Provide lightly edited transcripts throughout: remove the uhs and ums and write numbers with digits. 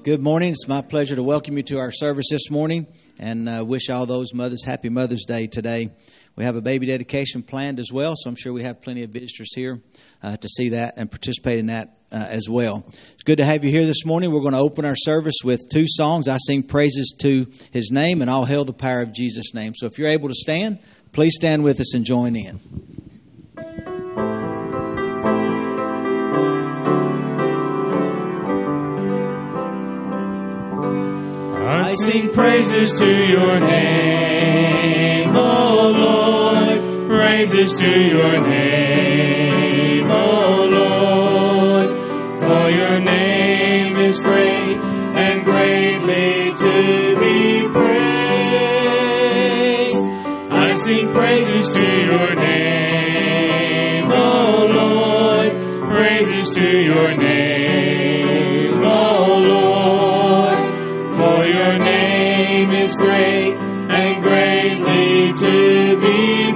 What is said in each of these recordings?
Good morning. It's my pleasure to welcome you to our service this morning and wish all those mothers happy Mother's Day today. We have a baby dedication planned as well, so I'm sure we have plenty of visitors here to see that and participate in that as well. It's good to have you here this morning. We're going to open our service with two songs. I sing praises to His name and I'll hail the power of Jesus' name. So if you're able to stand, please stand with us and join in. I sing praises to your name, O Lord. Praises to your name, O Lord. For your name is great and greatly to be praised. I sing praises to your name, O Lord. Praises to your name, O Lord. For your name is great and greatly to be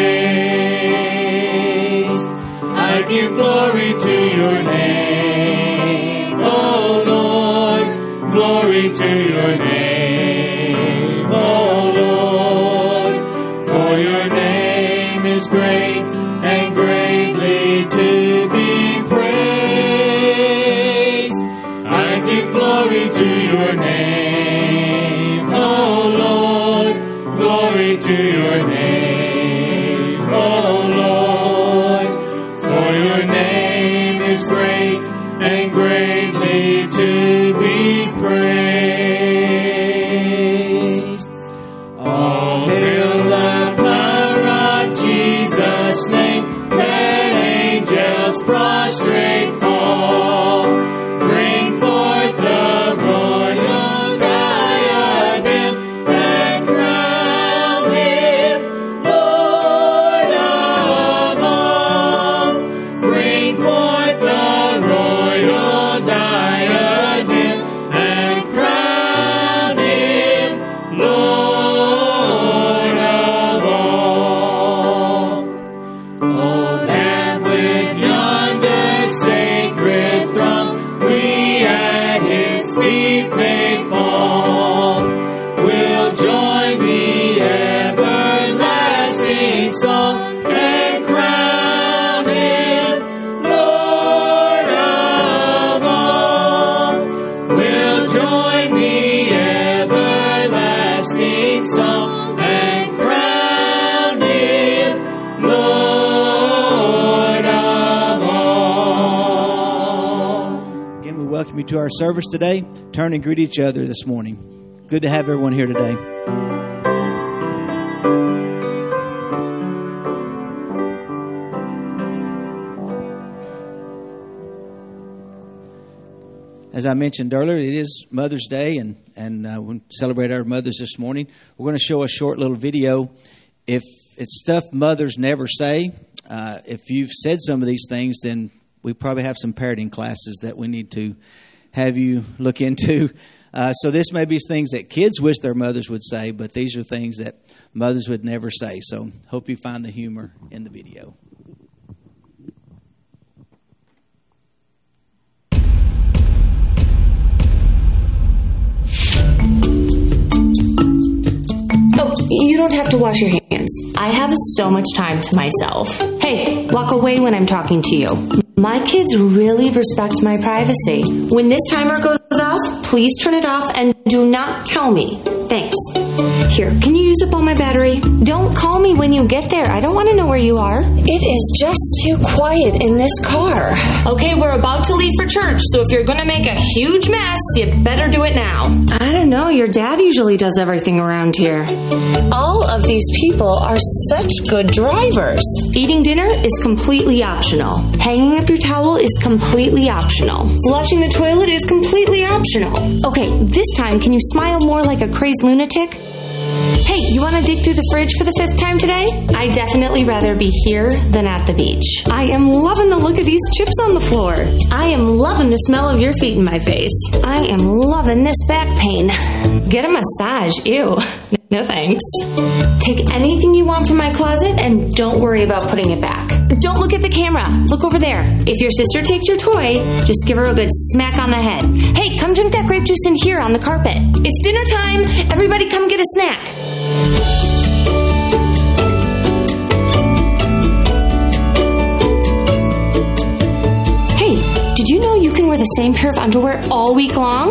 praised. I give glory to your name, O Lord. Glory to your name, O Lord. For your name is great and greatly to be praised. I give glory to your name, O Lord. Glory to your name, O Lord. For your name is great and greatly to be praised. All hail the power of Jesus' name. Let angels prostrate fall. Bring forth the royal diadem and crown him Lord of all. Bring forth the royal diadem and crown him Lord of all. Oh, that with yonder sacred throng we at his feet may fall. We'll join the everlasting song and crown him Lord of all. We'll join the everlasting song and crown him Lord of all. Again, we welcome you to our service today. Turn and greet each other this morning. Good to have everyone here today. As I mentioned earlier, it is Mother's Day, and we celebrate our mothers this morning. We're going to show a short little video. If it's stuff mothers never say, if you've said some of these things, then we probably have some parenting classes that we need to have you look into. So this may be things that kids wish their mothers would say, but these are things that mothers would never say. So hope you find the humor in the video. Oh, you don't have to wash your hands. I have so much time to myself. Hey, walk away when I'm talking to you. My kids really respect my privacy. When this timer goes off, please turn it off and do not tell me. Thanks. Here, can you use up all my battery? Don't call me when you get there. I don't want to know where you are. It is just too quiet in this car. Okay, we're about to leave for church, so if you're going to make a huge mess, you better do it now. I don't know. Your dad usually does everything around here. All of these people are such good drivers. Eating dinner is completely optional. Hanging up your towel is completely optional. Flushing the toilet is completely optional. Okay, this time, can you smile more like a crazy lunatic? Hey, you want to dig through the fridge for the 5th time today? I'd definitely rather be here than at the beach. I am loving the look of these chips on the floor. I am loving the smell of your feet in my face. I am loving this back pain. Get a massage, ew. No thanks. Take anything you want from my closet and don't worry about putting it back. Don't look at the camera. Look over there. If your sister takes your toy, just give her a good smack on the head. Hey, come drink that grape juice in here on the carpet. It's dinner time. Everybody come get a snack. Hey, did you know you can wear the same pair of underwear all week long?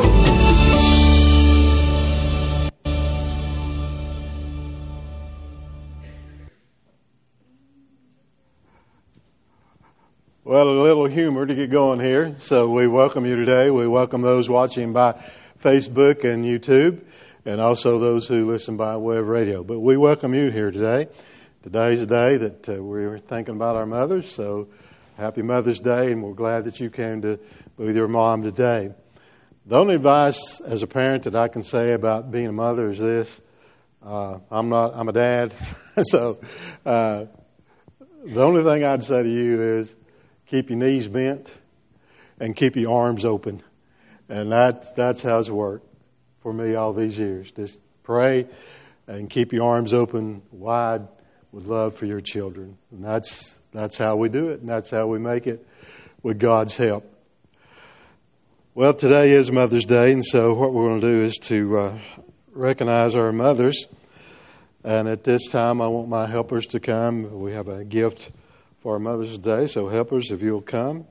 Well, a little humor to get going here. So we welcome you today. We welcome those watching by Facebook and YouTube, and also those who listen by web radio. But we welcome you here today. Today's a day that we're thinking about our mothers. So happy Mother's Day, and we're glad that you came to be with your mom today. The only advice as a parent that I can say about being a mother is this. I'm a dad. So the only thing I'd say to you is, keep your knees bent and keep your arms open. And that's how it's worked for me all these years. Just pray and keep your arms open wide with love for your children. And that's how we do it, and that's how we make it with God's help. Well, today is Mother's Day, and so what we're going to do is to recognize our mothers. And at this time, I want my helpers to come. We have a gift for our Mother's Day, so helpers, if you'll come.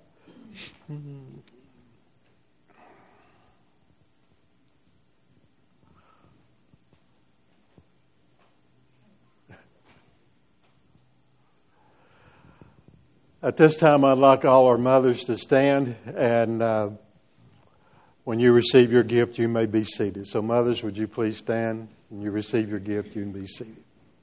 At this time, I'd like all our mothers to stand, and when you receive your gift, you may be seated. So mothers, would you please stand? When you receive your gift, you can be seated.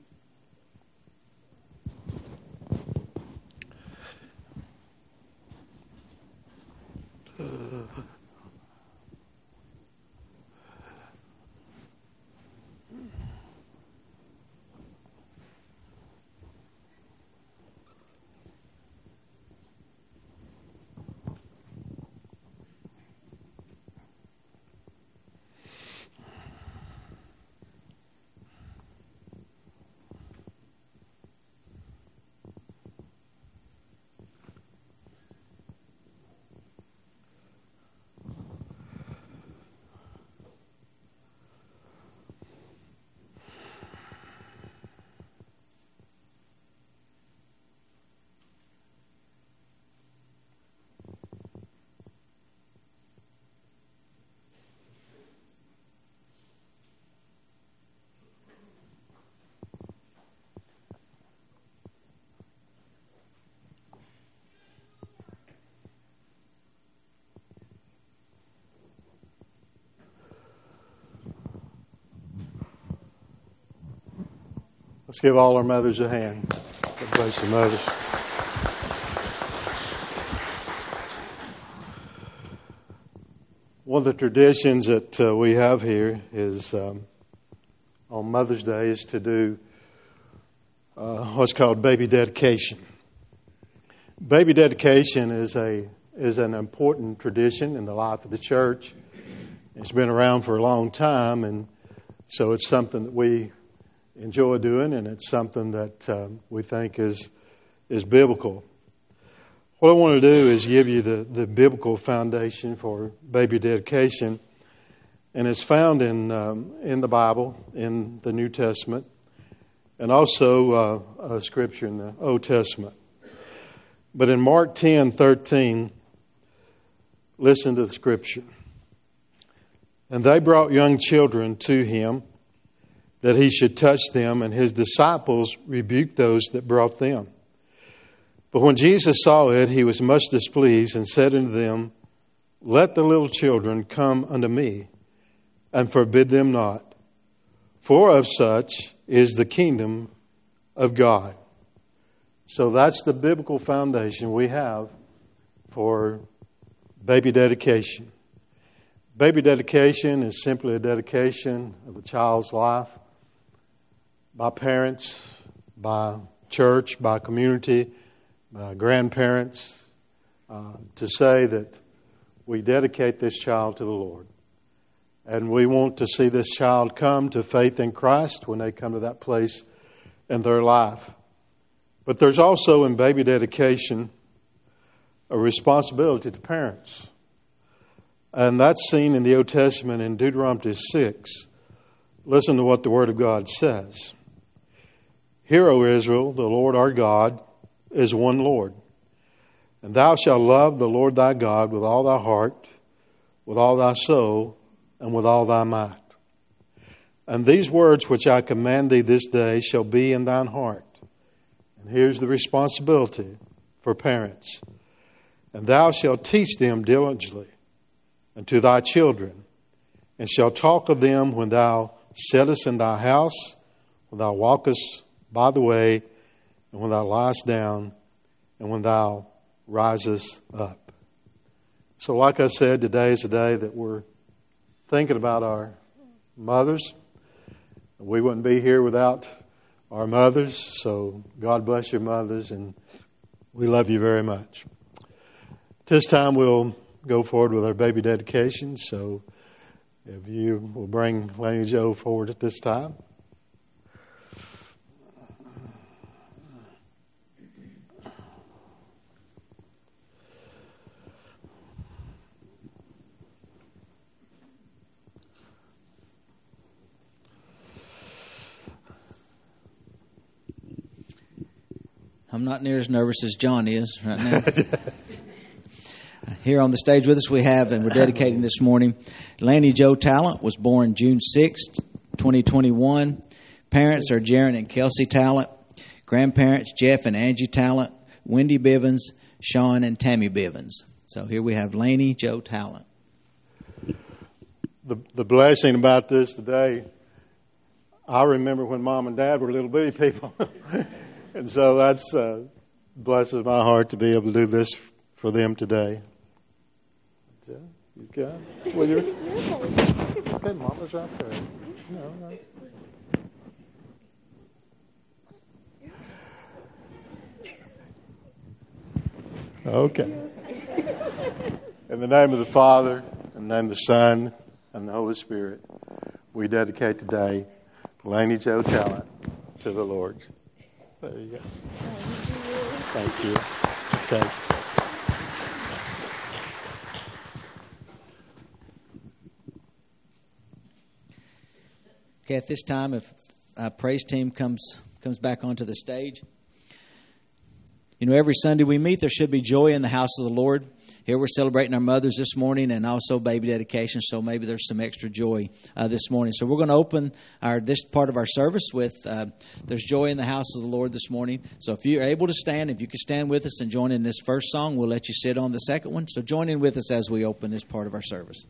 Let's give all our mothers a hand. God bless the mothers. One of the traditions that we have here is on Mother's Day is to do what's called baby dedication. Baby dedication is an important tradition in the life of the church. It's been around for a long time, and so it's something that we enjoy doing, and it's something that we think is biblical. What I want to do is give you the biblical foundation for baby dedication, and it's found in the Bible, in the New Testament, and also a scripture in the Old Testament. But in Mark 10:13, listen to the scripture. And they brought young children to him, that he should touch them, and his disciples rebuked those that brought them. But when Jesus saw it, he was much displeased, and said unto them, Let the little children come unto me, and forbid them not, for of such is the kingdom of God. So that's the biblical foundation we have for baby dedication. Baby dedication is simply a dedication of a child's life by parents, by church, by community, by grandparents, to say that we dedicate this child to the Lord. And we want to see this child come to faith in Christ when they come to that place in their life. But there's also in baby dedication a responsibility to parents. And that's seen in the Old Testament in Deuteronomy 6. Listen to what the Word of God says. Hear, O Israel, the Lord our God is one Lord. And thou shalt love the Lord thy God with all thy heart, with all thy soul, and with all thy might. And these words which I command thee this day shall be in thine heart. And here's the responsibility for parents. And thou shalt teach them diligently unto thy children, and shalt talk of them when thou sittest in thy house, when thou walkest by the way, and when thou liest down, and when thou risest up. So like I said, today is a day that we're thinking about our mothers. We wouldn't be here without our mothers, so God bless your mothers, and we love you very much. At this time, we'll go forward with our baby dedication, so if you will bring Laney Joe forward at this time. I'm not near as nervous as John is right now. Here on the stage with us we have, and we're dedicating this morning, Laney Joe Talent was born June 6th, 2021. Parents are Jaron and Kelsey Talent. Grandparents, Jeff and Angie Talent. Wendy Bivens, Sean and Tammy Bivens. So here we have Laney Joe Talent. The blessing about this today, I remember when Mom and Dad were little bitty people. And so that's blesses my heart to be able to do this for them today. You got it? Well, okay, Mama's right there. No. Okay. In the name of the Father, and the name of the Son, and the Holy Spirit, we dedicate today Laney Joe Talent to the Lord. There you go. Thank you. Okay. Okay, at this time, if our praise team comes back onto the stage. You know, every Sunday we meet, there should be joy in the house of the Lord. Here we're celebrating our mothers this morning and also baby dedication, so maybe there's some extra joy this morning. So we're going to open this part of our service with There's Joy in the House of the Lord this morning. So if you're able to stand, if you can stand with us and join in this first song, we'll let you sit on the second one. So join in with us as we open this part of our service.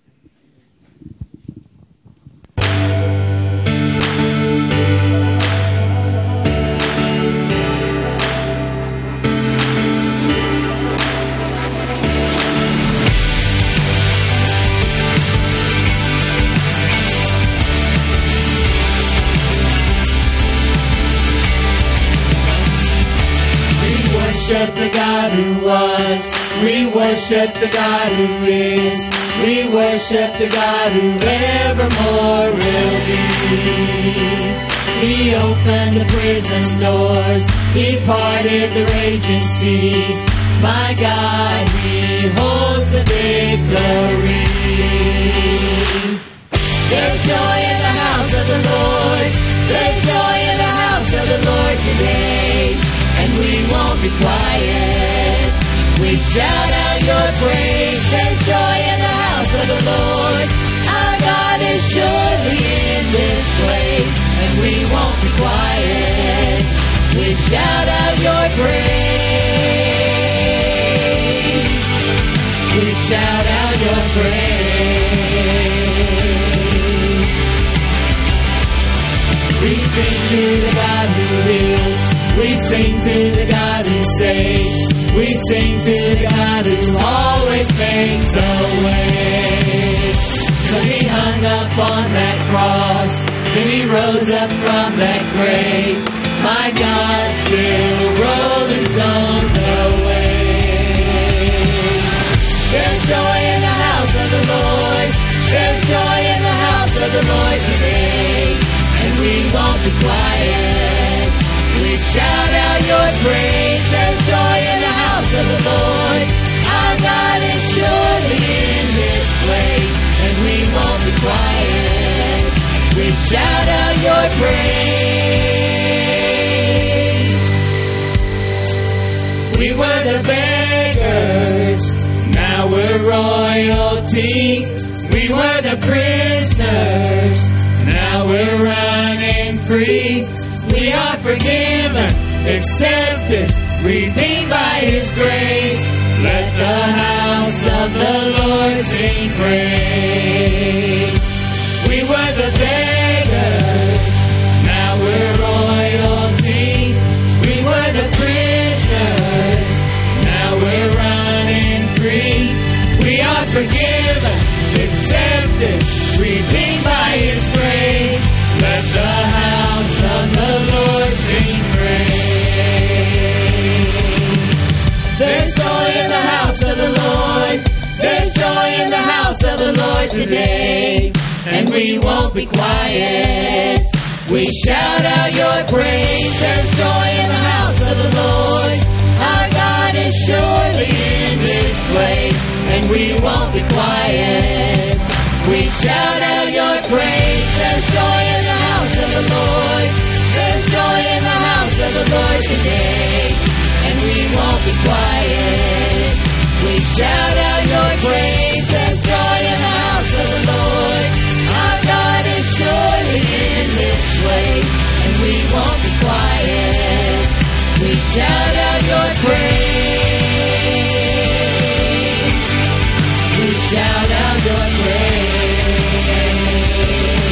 worship the God who was. We worship the God who is. We worship the God who evermore will be. He opened the prison doors. He parted the raging sea. My God, He holds the victory. There's joy in the house of the Lord. There's joy in the house of the Lord today. And we won't be quiet. We shout out your praise. There's joy in the house of the Lord. Our God is surely in this place. And we won't be quiet. We shout out your praise. We shout out your praise. We sing to the God who heals. We sing to the God who saves. We sing to the God who always makes a way. When He hung up on that cross, then He rose up from that grave. My God, still rolling stones away. There's joy in the house of the Lord. There's joy we won't be quiet. We shout out your praise. There's joy in the house of the Lord. Our God is surely in this place, and we won't be quiet. We shout out your praise. We were the beggars, now we're royalty. We were the prisoners, now we're running free. We are forgiven, accepted, redeemed by His grace. Let the house of the Lord sing praise. We were the beggars, now we're royalty. We were the prisoners, now we're running free. We are forgiven, accepted, redeemed by His grace. Let the house of the Lord sing praise. There's joy in the house of the Lord. There's joy in the house of the Lord today, and we won't be quiet. We shout out your praise. There's joy in the house of the Lord. Our God is surely in this place, and we won't be quiet. We shout out your praise. There's joy in the house of the Lord. There's joy in the house of the Lord today, and we won't be quiet. We shout out your praise. There's joy in the house of the Lord. Our God is surely in this place, and we won't be quiet. We shout out your praise. We shout out your praise.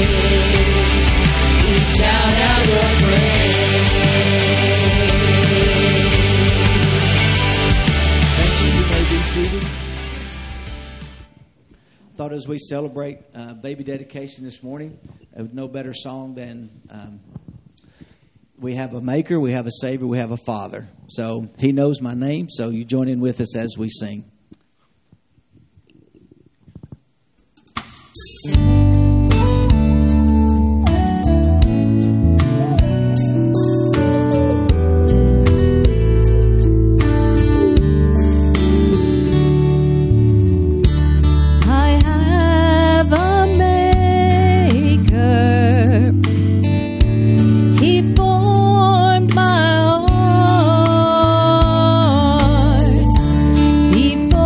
We shout out your praise. Thank you. You may be seated. Thought as we celebrate baby dedication this morning, no better song than we have a maker, we have a savior, we have a father. So He knows my name, so you join in with us as we sing. He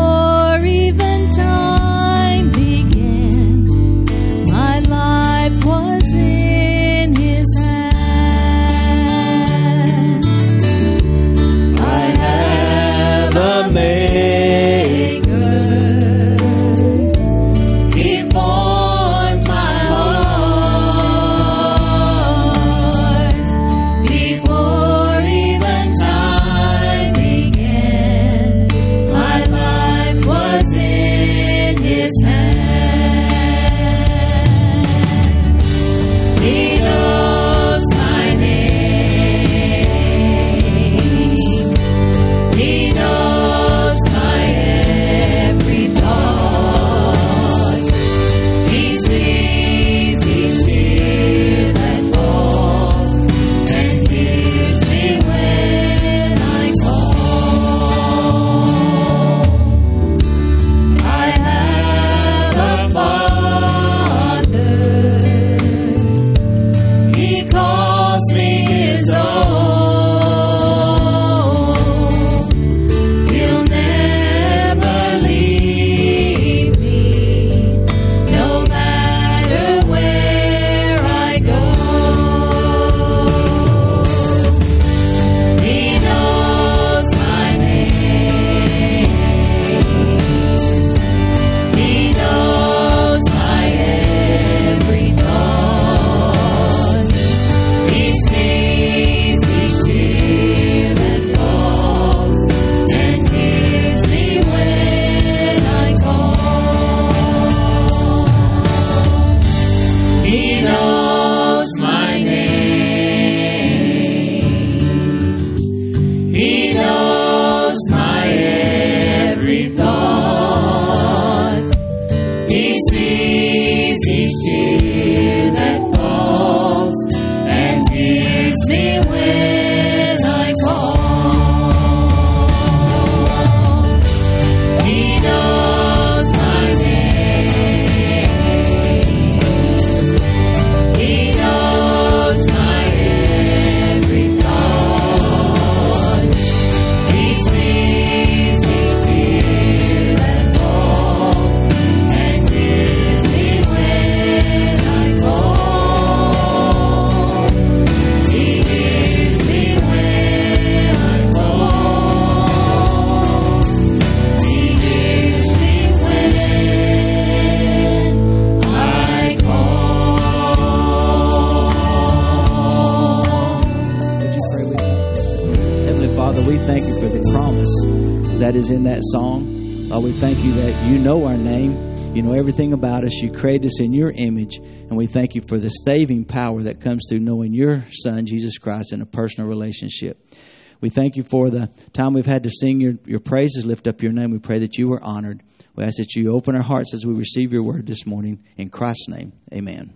that is in that song. Lord, we thank you that you know our name. You know everything about us. You created us in your image. And we thank you for the saving power that comes through knowing your Son, Jesus Christ, in a personal relationship. We thank you for the time we've had to sing your praises, lift up your name. We pray that you are honored. We ask that you open our hearts as we receive your word this morning. In Christ's name, amen.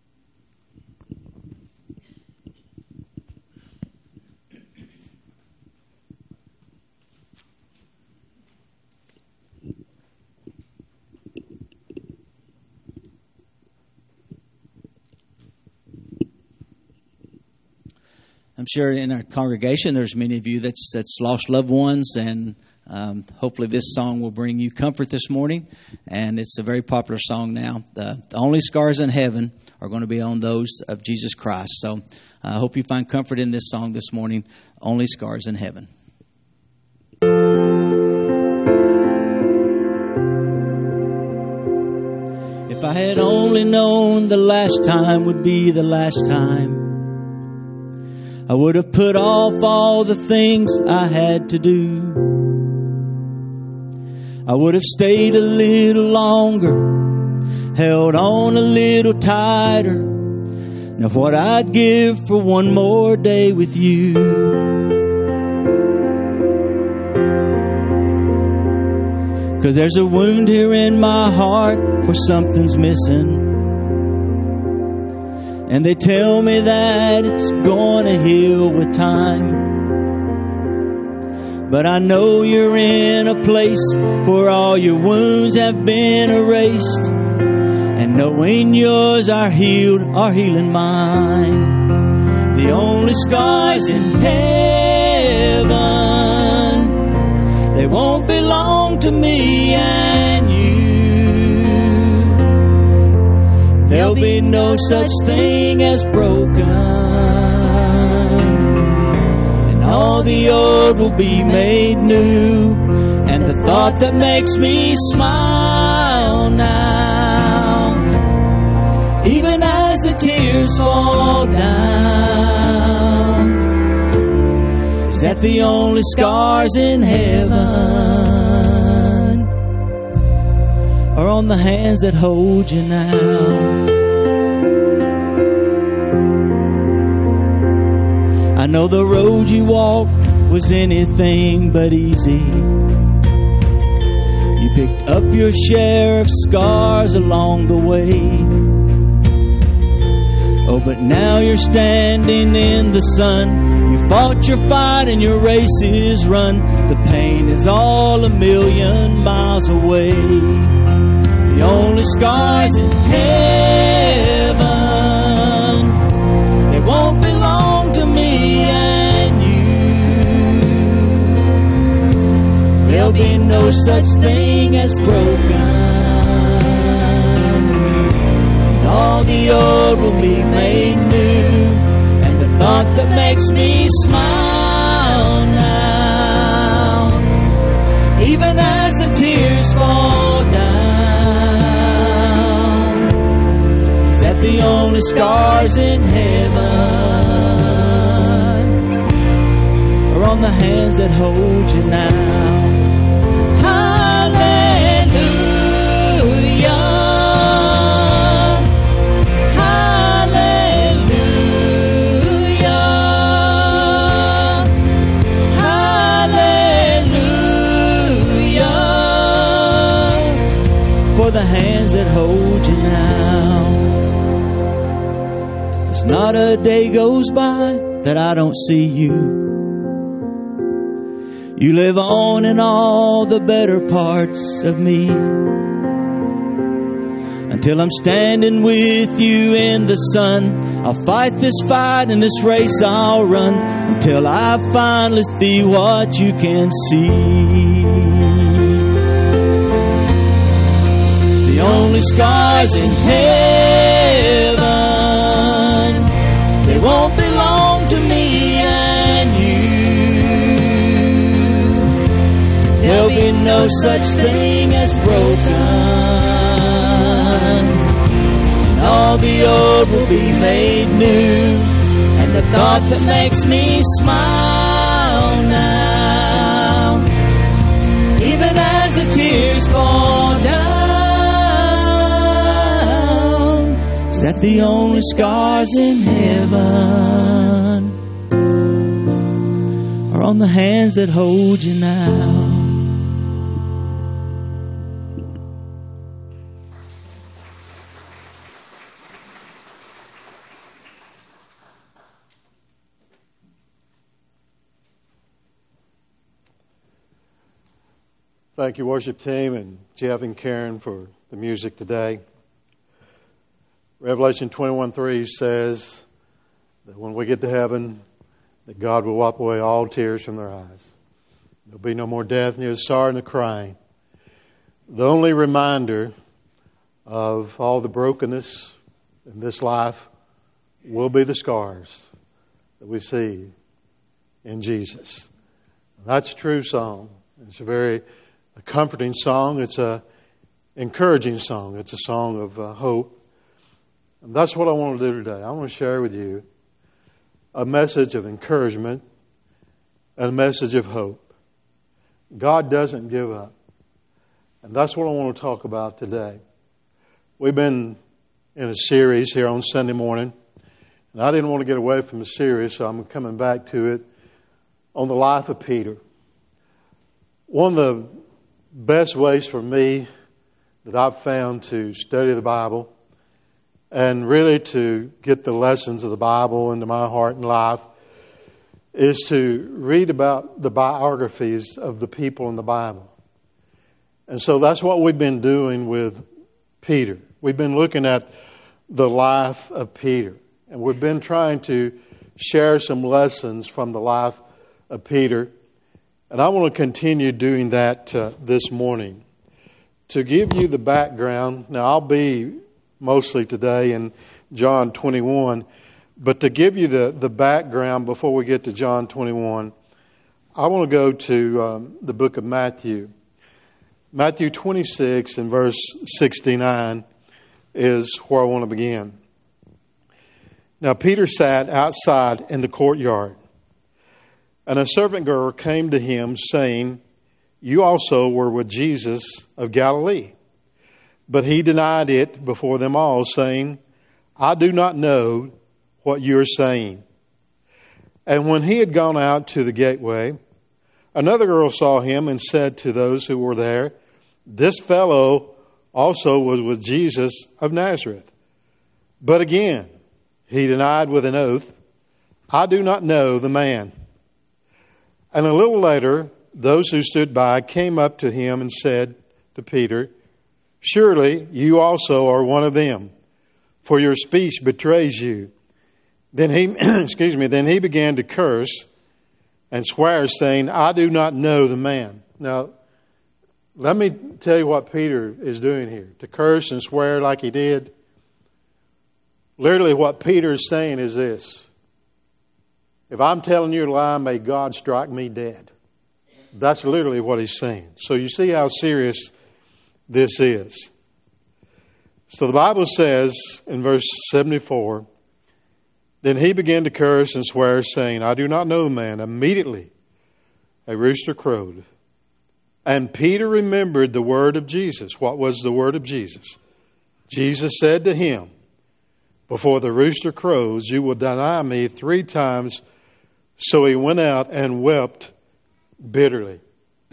I'm sure in our congregation there's many of you that's lost loved ones, and hopefully this song will bring you comfort this morning. And it's a very popular song now. The only scars in heaven are going to be on those of Jesus Christ. So I hope you find comfort in this song this morning, Only Scars in Heaven. If I had only known the last time would be the last time, I would have put off all the things I had to do. I would have stayed a little longer, held on a little tighter. Now what I'd give for one more day with you. Cause there's a wound here in my heart where something's missing. And they tell me that it's gonna heal with time. But I know you're in a place where all your wounds have been erased. And knowing yours are healed, are healing mine. The only scars in heaven, they won't belong to me and you. There'll be no such thing as broken, and all the old will be made new. And the thought that makes me smile now, even as the tears fall down, is that the only scars in heaven are on the hands that hold you now. I know the road you walked was anything but easy. You picked up your share of scars along the way. Oh, but now you're standing in the sun. You fought your fight and your race is run. The pain is all 1,000,000 miles away. The only scars in heaven, they won't belong to me and you. There'll be no such thing as broken, and all the old will be made new. And the thought that makes me smile now, even as the tears fall down, is that the only scars in heaven are on the hands that hold you now. The hands that hold you now. There's not a day goes by that I don't see you. You live on in all the better parts of me. Until I'm standing with you in the sun, I'll fight this fight and this race I'll run, until I finally see what you can see. The only scars in heaven, they won't belong to me and you. There'll be no such thing as broken, and all the old will be made new. And the thought that makes me smile now, that the only scars in heaven are on the hands that hold you now. Thank you, worship team, and Jeff and Karen for the music today. Revelation 21:3 says that when we get to heaven, that God will wipe away all tears from their eyes. There'll be no more death, neither sorrow nor crying. The only reminder of all the brokenness in this life will be the scars that we see in Jesus. That's a true song. It's a comforting song. It's a encouraging song. It's a song of hope. And that's what I want to do today. I want to share with you a message of encouragement and a message of hope. God doesn't give up. And that's what I want to talk about today. We've been in a series here on Sunday morning. And I didn't want to get away from the series, so I'm coming back to it on the life of Peter. One of the best ways for me that I've found to study the Bible and really to get the lessons of the Bible into my heart and life is to read about the biographies of the people in the Bible. And so that's what we've been doing with Peter. We've been looking at the life of Peter. And we've been trying to share some lessons from the life of Peter. And I want to continue doing that this morning. To give you the background, now I'll be mostly today in John 21, but to give you the background before we get to John 21, I want to go to the book of Matthew. Matthew 26 and verse 69 is where I want to begin. Now Peter sat outside in the courtyard, and a servant girl came to him, saying, "You also were with Jesus of Galilee." But he denied it before them all, saying, "I do not know what you are saying." And when he had gone out to the gateway, another girl saw him and said to those who were there, "This fellow also was with Jesus of Nazareth." But again, he denied with an oath, "I do not know the man." And a little later, those who stood by came up to him and said to Peter, "Surely you also are one of them, for your speech betrays you." Then he, then he began to curse and swear, saying, "I do not know the man." Now, let me tell you what Peter is doing here. To curse and swear like he did. Literally what Peter is saying is this: if I'm telling you a lie, may God strike me dead. That's literally what he's saying. So you see how serious this is. So the Bible says in verse 74, then he began to curse and swear, saying, "I do not know the man." Immediately a rooster crowed. And Peter remembered the word of Jesus. What was the word of Jesus? Jesus said to him, "Before the rooster crows, you will deny me 3 times." So he went out and wept bitterly.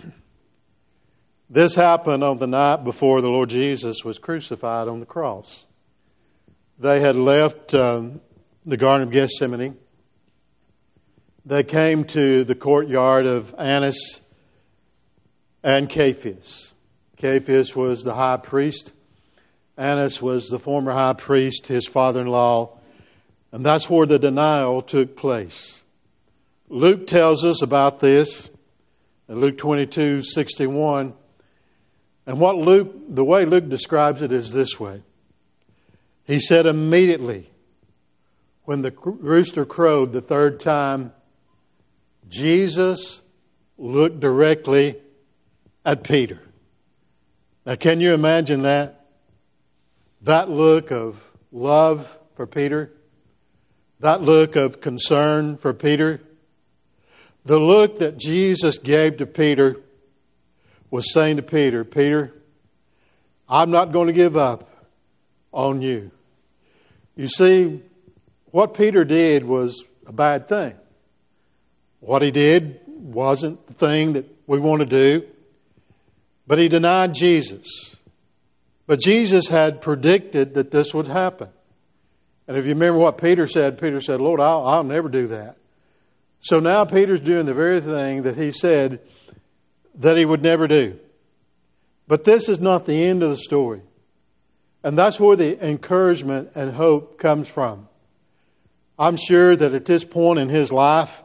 This happened on the night before the Lord Jesus was crucified on the cross. They had left the Garden of Gethsemane. They came to the courtyard of Annas and Caiaphas. Caiaphas was the high priest. Annas was the former high priest, his father-in-law. And that's where the denial took place. Luke tells us about this in Luke 22:61. And the way Luke describes it is this way. He said, immediately when the rooster crowed the 3rd time, Jesus looked directly at Peter. Now, can you imagine that? That look of love for Peter? That look of concern for Peter? The look that Jesus gave to Peter was saying to Peter, "Peter, I'm not going to give up on you. You see, what Peter did was a bad thing. What he did wasn't the thing that we want to do, but he denied Jesus. But Jesus had predicted that this would happen. And if you remember what Peter said, Lord, I'll never do that. So now Peter's doing the very thing that he said that he would never do. But this is not the end of the story. And that's where the encouragement and hope comes from. I'm sure that at this point in his life,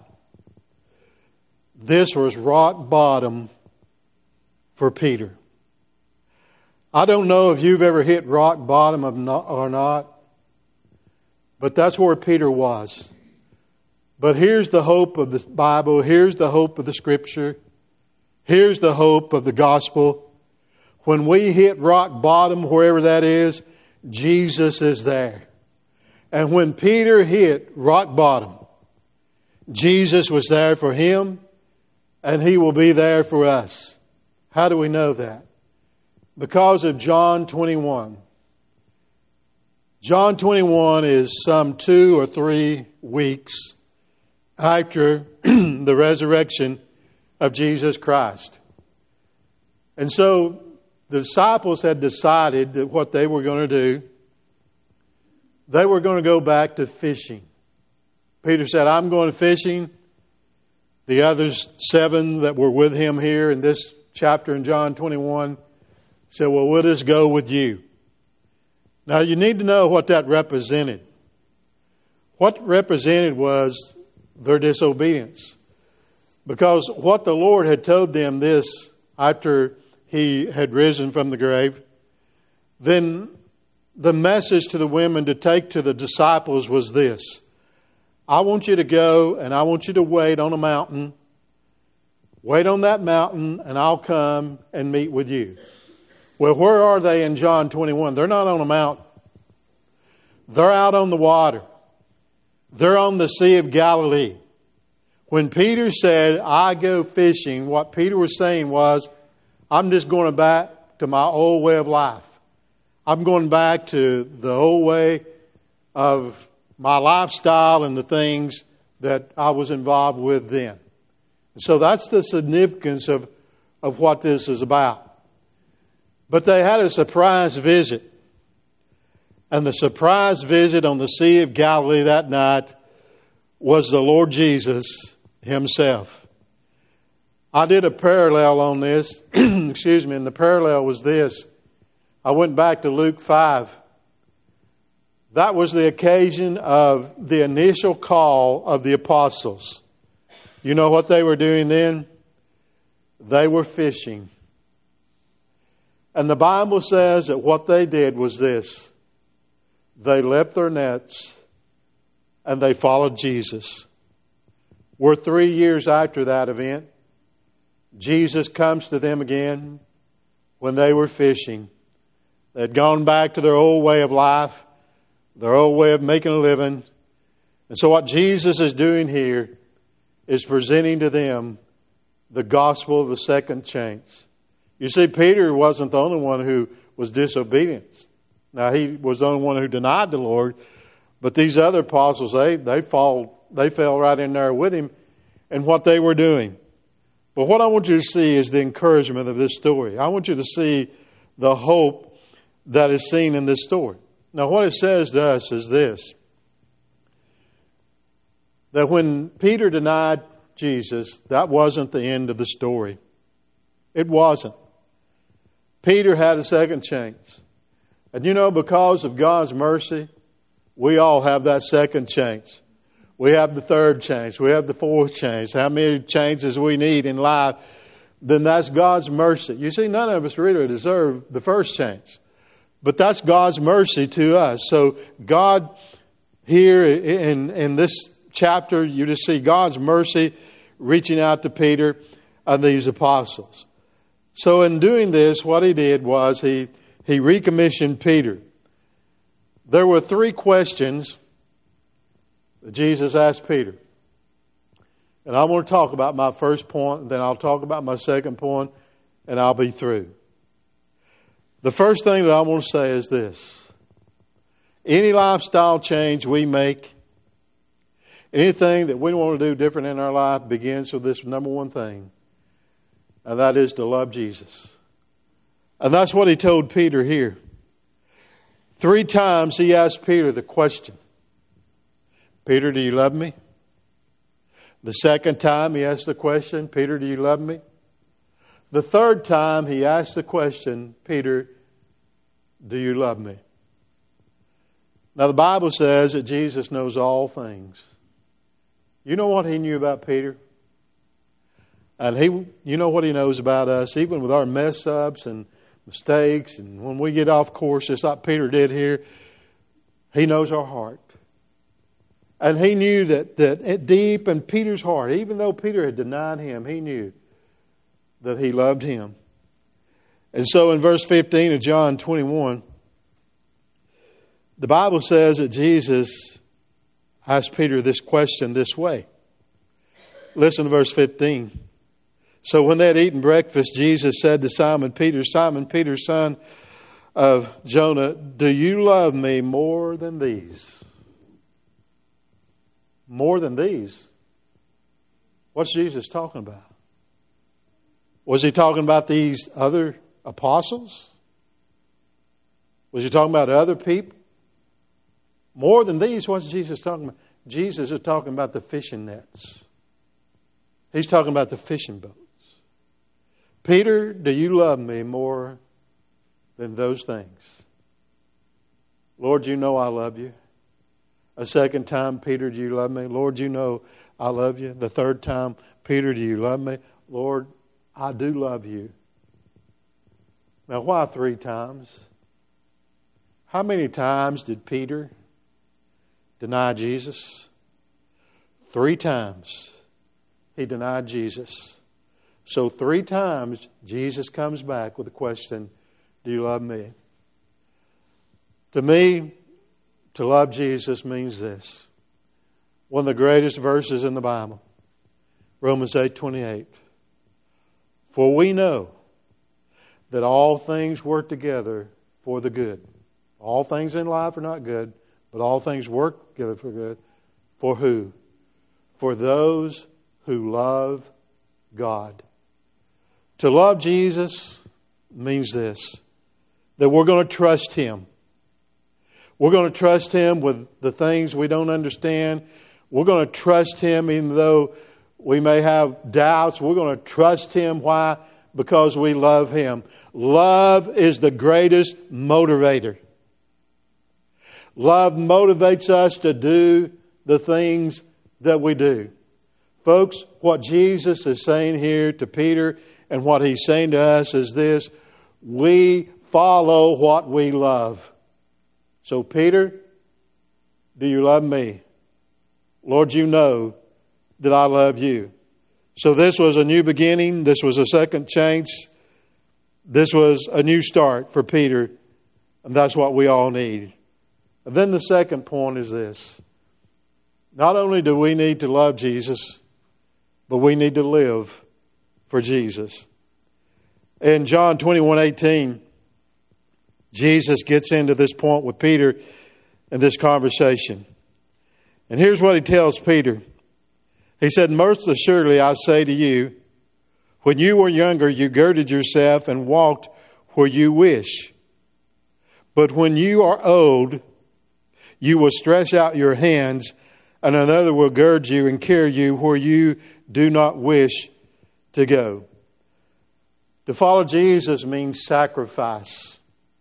this was rock bottom for Peter. I don't know if you've ever hit rock bottom or not, but that's where Peter was. But here's the hope of the Bible. Here's the hope of the Scripture. Here's the hope of the gospel. When we hit rock bottom, wherever that is, Jesus is there. And when Peter hit rock bottom, Jesus was there for him, and He will be there for us. How do we know that? Because of John 21. John 21 is some 2 or 3 weeks after the resurrection of Jesus Christ. And so the disciples had decided that what they were going to do, they were going to go back to fishing. Peter said, I'm going fishing. The others 7 that were with him here in this chapter in John 21 said, well, we'll just go with you. Now you need to know what that represented. What represented was their disobedience. Because what the Lord had told them this after He had risen from the grave, then the message to the women to take to the disciples was this. I want you to go and I want you to wait on a mountain. Wait on that mountain and I'll come and meet with you. Well, where are they in John 21? They're not on a mountain. They're out on the water. They're on the Sea of Galilee. When Peter said, I go fishing, what Peter was saying was, I'm just going back to my old way of life. I'm going back to the old way of my lifestyle and the things that I was involved with then. So that's the significance of what this is about. But they had a surprise visit. And the surprise visit on the Sea of Galilee that night was the Lord Jesus Himself. I did a parallel on this. Excuse me. And the parallel was this. I went back to Luke 5. That was the occasion of the initial call of the apostles. You know what they were doing then? They were fishing. And the Bible says that what they did was this. They left their nets and they followed Jesus. We're 3 years after that event. Jesus comes to them again when they were fishing. They'd gone back to their old way of life, their old way of making a living. And so what Jesus is doing here is presenting to them the gospel of the second chance. You see, Peter wasn't the only one who was disobedient. Now, he was the only one who denied the Lord. But these other apostles, they fell right in there with him and what they were doing. But what I want you to see is the encouragement of this story. I want you to see the hope that is seen in this story. Now, what it says to us is this. That when Peter denied Jesus, that wasn't the end of the story. It wasn't. Peter had a second chance. And you know, because of God's mercy, we all have that second chance. We have the third chance. We have the fourth chance. How many chances we need in life, then that's God's mercy. You see, none of us really deserve the first chance. But that's God's mercy to us. So God, here in this chapter, you just see God's mercy reaching out to Peter and these apostles. So in doing this, what He did was He recommissioned Peter. There were 3 questions that Jesus asked Peter. And I want to talk about my first point, and then I'll talk about my second point, and I'll be through. The first thing that I want to say is this. Any lifestyle change we make, anything that we want to do different in our life begins with this number one thing, and that is to love Jesus. And that's what he told Peter here. 3 times he asked Peter the question, Peter, do you love me? The second time he asked the question, Peter, do you love me? The third time he asked the question, Peter, do you love me? Now the Bible says that Jesus knows all things. You know what he knew about Peter? And you know what he knows about us, even with our mess ups and mistakes, and when we get off course, just like Peter did here, he knows our heart. And he knew that deep in Peter's heart, even though Peter had denied him, he knew that he loved him. And so in verse 15 of John 21, the Bible says that Jesus asked Peter this question this way. Listen to verse 15. So when they had eaten breakfast, Jesus said to Simon Peter, son of Jonah, do you love me more than these? More than these? What's Jesus talking about? Was he talking about these other apostles? Was he talking about other people? More than these, what's Jesus talking about? Jesus is talking about the fishing nets. He's talking about the fishing boats. Peter, do you love me more than those things? Lord, you know I love you. A second time, Peter, do you love me? Lord, you know I love you. The third time, Peter, do you love me? Lord, I do love you. Now, why 3 times? How many times did Peter deny Jesus? 3 times he denied Jesus. So 3 times Jesus comes back with the question, do you love me? To me, to love Jesus means this. One of the greatest verses in the Bible, Romans 8:28. For we know that all things work together for the good. All things in life are not good, but all things work together for good. For who? For those who love God. To love Jesus means this, that we're going to trust Him. We're going to trust Him with the things we don't understand. We're going to trust Him even though we may have doubts. We're going to trust Him. Why? Because we love Him. Love is the greatest motivator. Love motivates us to do the things that we do. Folks, what Jesus is saying here to Peter and what He's saying to us is this: we follow what we love. So Peter, do you love me? Lord, you know that I love you. So this was a new beginning. This was a second chance. This was a new start for Peter. And that's what we all need. And then the second point is this. Not only do we need to love Jesus, but we need to live for Jesus. In John 21:18, Jesus gets into this point with Peter in this conversation. And here's what He tells Peter. He said, most assuredly I say to you, when you were younger, you girded yourself and walked where you wish. But when you are old, you will stretch out your hands, and another will gird you and carry you where you do not wish to go. To follow Jesus means sacrifice.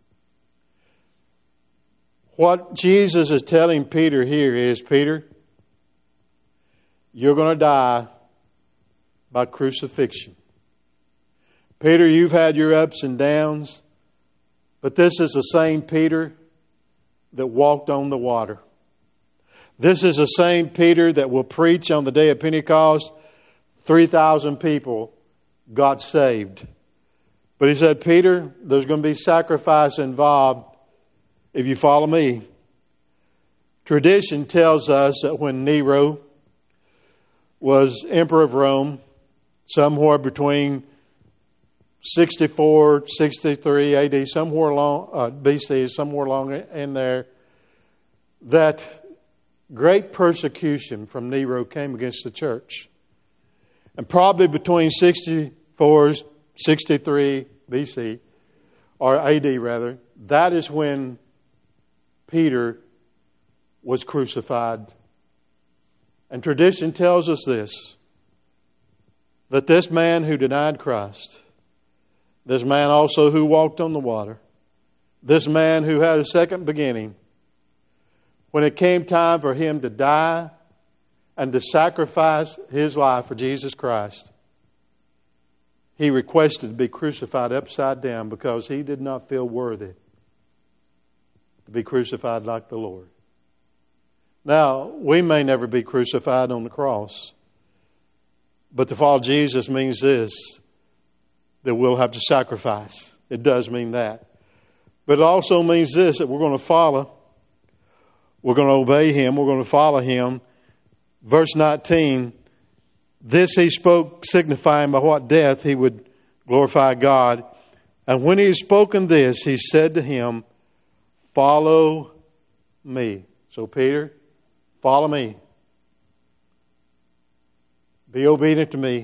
What Jesus is telling Peter here is, Peter, you're going to die by crucifixion. Peter, you've had your ups and downs, but this is the same Peter that walked on the water. This is the same Peter that will preach on the day of Pentecost. 3,000 people got saved. But he said, Peter, there's going to be sacrifice involved if you follow me. Tradition tells us that when Nero was emperor of Rome, somewhere between 64, 63 AD, somewhere along BC, somewhere along in there, that great persecution from Nero came against the church. And probably between 64, 63 BC, or AD rather, that is when Peter was crucified. And tradition tells us this, that this man who denied Christ, this man also who walked on the water, this man who had a second beginning, when it came time for him to die and to sacrifice his life for Jesus Christ, he requested to be crucified upside down because he did not feel worthy to be crucified like the Lord. Now, we may never be crucified on the cross, but to follow Jesus means this, that we'll have to sacrifice. It does mean that. But it also means this, that we're going to follow. We're going to obey Him. We're going to follow Him. Verse 19, this He spoke, signifying by what death He would glorify God. And when He had spoken this, He said to him, follow me. So Peter, follow me. Be obedient to me.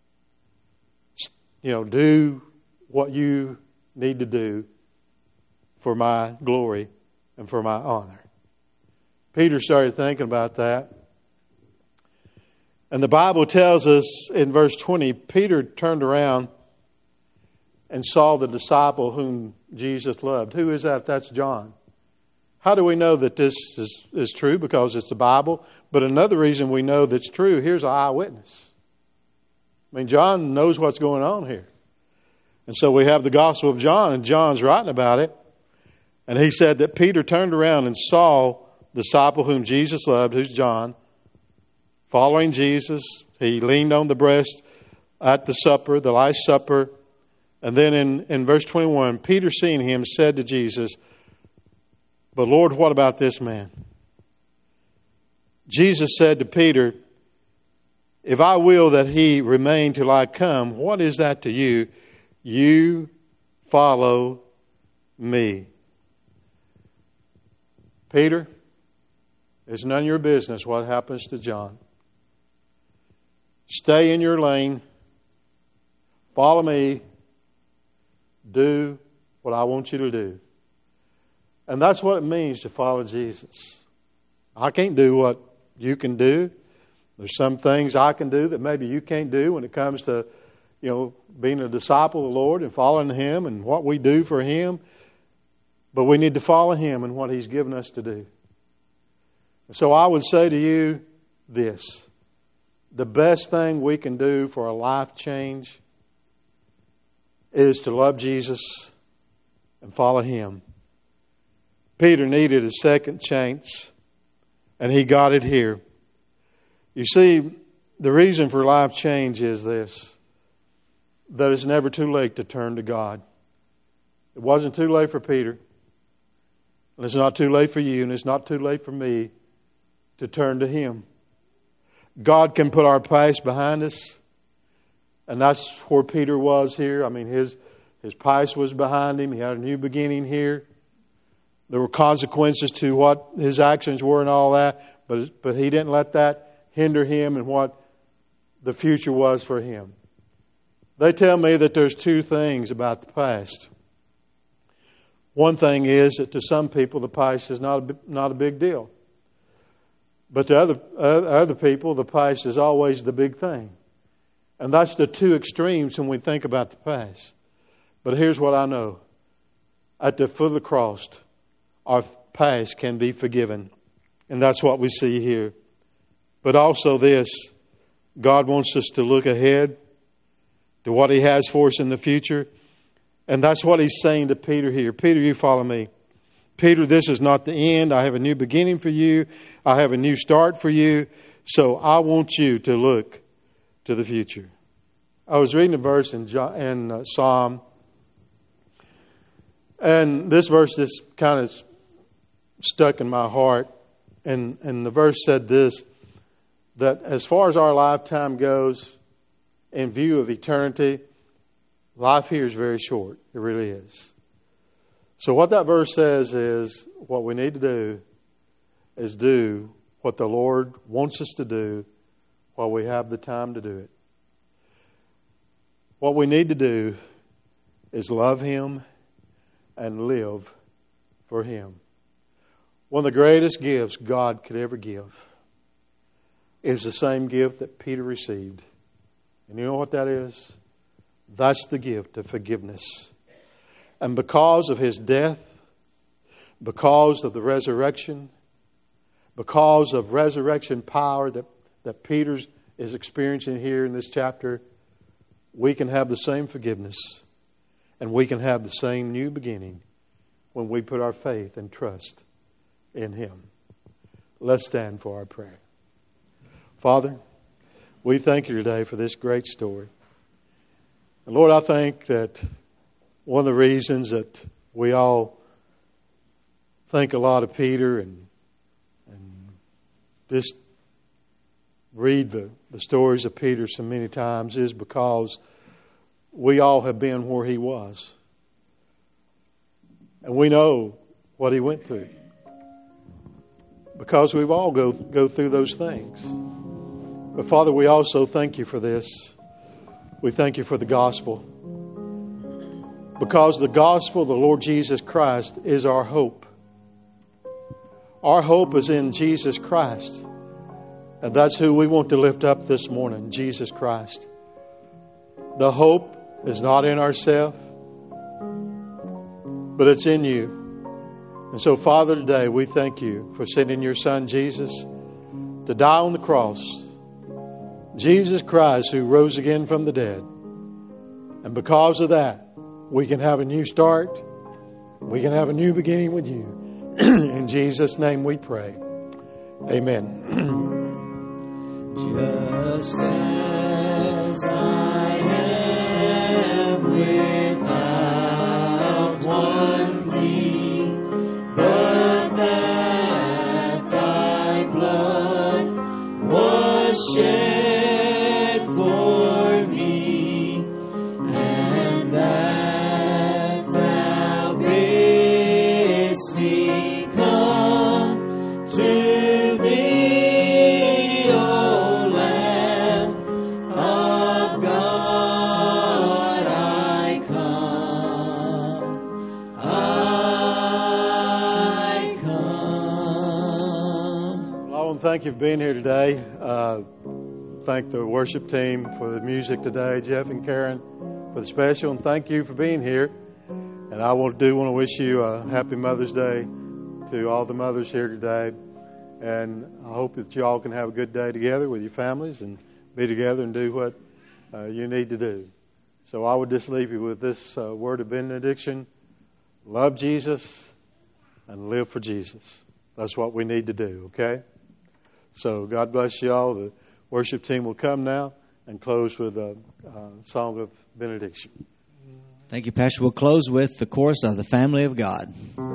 Do what you need to do for my glory and for my honor. Peter started thinking about that. And the Bible tells us in verse 20, Peter turned around and saw the disciple whom Jesus loved. Who is that? That's John. How do we know that this is true? Because it's the Bible. But another reason we know that's true, here's an eyewitness. I mean, John knows what's going on here. And so we have the Gospel of John, and John's writing about it. And he said that Peter turned around and saw the disciple whom Jesus loved, who's John, following Jesus. He leaned on the breast at the supper, the last supper. And then in verse 21, Peter, seeing him, said to Jesus, but Lord, what about this man? Jesus said to Peter, if I will that he remain till I come, what is that to you? You follow me. Peter, it's none of your business what happens to John. Stay in your lane. Follow me. Do what I want you to do. And that's what it means to follow Jesus. I can't do what you can do. There's some things I can do that maybe you can't do when it comes to, being a disciple of the Lord and following Him and what we do for Him. But we need to follow Him and what He's given us to do. So I would say to you this. The best thing we can do for a life change is to love Jesus and follow Him. Peter needed a second chance, and he got it here. You see, the reason for life change is this, that it's never too late to turn to God. It wasn't too late for Peter, and it's not too late for you, and it's not too late for me to turn to Him. God can put our past behind us, and that's where Peter was here. I mean, his past was behind him. He had a new beginning here. There were consequences to what his actions were and all that, but he didn't let that hinder him in what the future was for him. They tell me that there's two things about the past. One thing is that to some people the past is not a big deal. But to other people, the past is always the big thing. And that's the two extremes when we think about the past. But here's what I know. At the foot of the cross, our past can be forgiven. And that's what we see here. But also this, God wants us to look ahead to what He has for us in the future. And that's what He's saying to Peter here. Peter, you follow me. Peter, this is not the end. I have a new beginning for you. I have a new start for you. So I want you to look to the future. I was reading a verse in Psalm. And this verse just kind of stuck in my heart. And the verse said this, that as far as our lifetime goes, in view of eternity, life here is very short. It really is. So what that verse says is, what we need to do is do what the Lord wants us to do while we have the time to do it. What we need to do is love Him and live for Him. One of the greatest gifts God could ever give is the same gift that Peter received. And you know what that is? That's the gift of forgiveness. And because of His death, because of the resurrection, because of resurrection power that Peter is experiencing here in this chapter, we can have the same forgiveness and we can have the same new beginning when we put our faith and trust in Him. Let's stand for our prayer. Father, we thank You today for this great story. And Lord, I think that one of the reasons that we all think a lot of Peter and just read the stories of Peter so many times is because we all have been where he was. And we know what he went through. Because we've all go through those things. But Father, we also thank You for this. We thank You for the gospel. Because the gospel of the Lord Jesus Christ is our hope. Our hope is in Jesus Christ. And that's who we want to lift up this morning, Jesus Christ. The hope is not in ourselves, but it's in You. And so, Father, today we thank You for sending Your Son, Jesus, to die on the cross. Jesus Christ, who rose again from the dead. And because of that, we can have a new start. We can have a new beginning with You. In Jesus' name we pray. Amen. Just as I am without one plea, but that Thy blood was shed for me, and that Thou bidst me come to Thee, O Lamb of God, I come. Well, I want to thank you for being here today. Thank the worship team for the music today, Jeff and Karen for the special, and thank you for being here. And I want to wish you a happy Mother's Day to all the mothers here today. And I hope that you all can have a good day together with your families and be together and do what you need to do. So I would just leave you with this word of benediction. Love Jesus and live for Jesus. That's what we need to do, okay? So God bless you all. The worship team will come now and close with a song of benediction. Thank you, Pastor. We'll close with the chorus of the Family of God.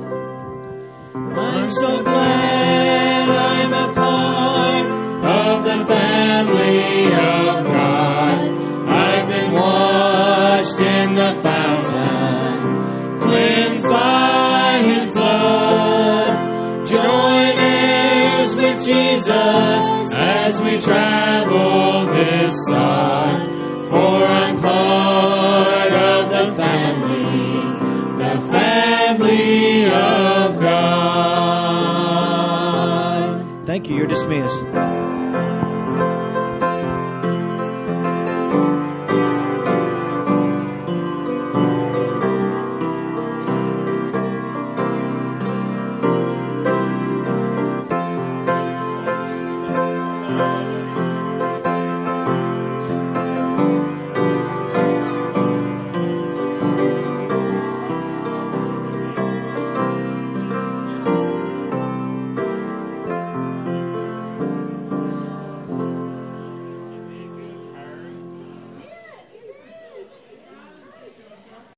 I'm so glad I'm a part of the family of God. I've been washed in the fountain, cleansed by His blood, joint heirs with Jesus as we travel this sod. For I'm part of the family of God. Thank you. You're dismissed.